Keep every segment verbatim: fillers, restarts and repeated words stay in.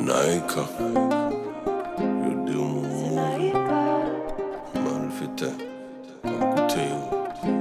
Naika, yo di ou mou mal fete, koute yo.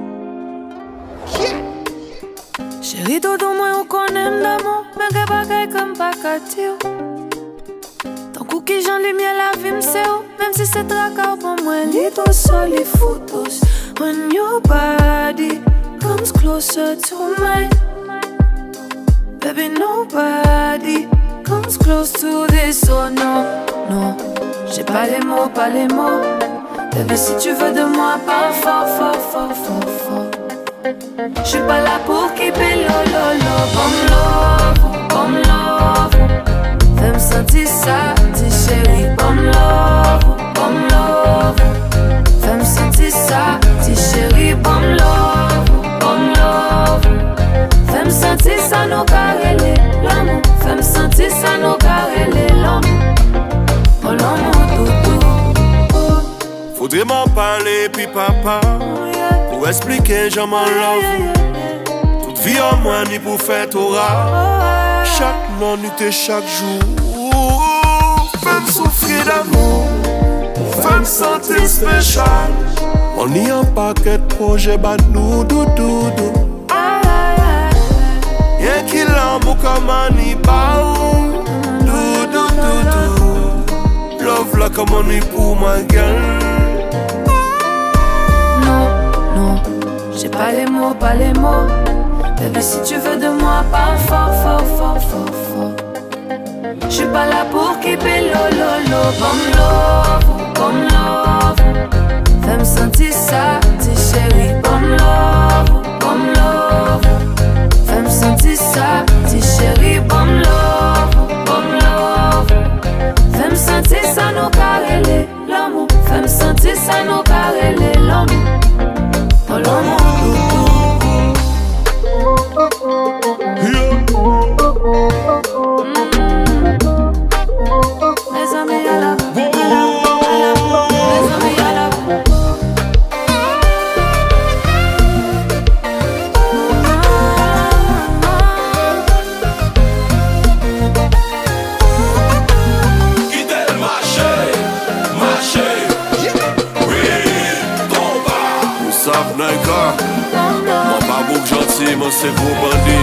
Chéri, dodo moi on connaît d'amour, mais que bagay comme pas katio. Ton cookie j'en lumière la vie m'seo, même si c'est tracas pour moi, les dos sur les photos. When your body comes closer to mine, baby nobody comes close to this. Oh non, non, j'ai pas les mots, pas les mots. Baby si tu veux de moi, parle fort, fort, fort, fort, fort. J'suis pas là pour kipper lololo. Comme love, comme love. Fais me sentir ça, dis chérie. Comme love, comme love. Fais me sentir ça, dis chérie. Comme love, comme love. Fais me sentir ça, nos carrelés, l'amour. Fais me sentir ça, nos carrelés, l'amour. Oh l'amour, doudou. Faudrait m'en parler, puis papa, pour expliquer je m'en love. Toute vie en moi ni pour faire Torah. Chaque nuit et chaque jour, fais me souffrir d'amour, fais me sentir spécial. On y a un paquet de projets, bah nous, dou, dou, dou. Y'a qui l'amour comme un ibaou, dou, dou, dou, dou. Love là comme on est pour ma gueule. J'ai pas les mots, pas les mots. Baby, si tu veux de moi, parle fort, fort, fort, fort, fort. J'suis pas là pour kipper lololo. Comme love, comme love. Fais me sentir ça, dis chérie. Comme love, comme love. Fais me sentir ça, dis chérie. Comme love, comme love. Fais me sentir ça, nos carrelés, l'amour. Fais me sentir ça, nos carrelés, l'amour. Oh l'amour. Les amis à la les amis à la Quitte marché, marché. Oui, tomba. Nous savons Naika. Mon pas beaucoup gentil, mon c'est vous bandit.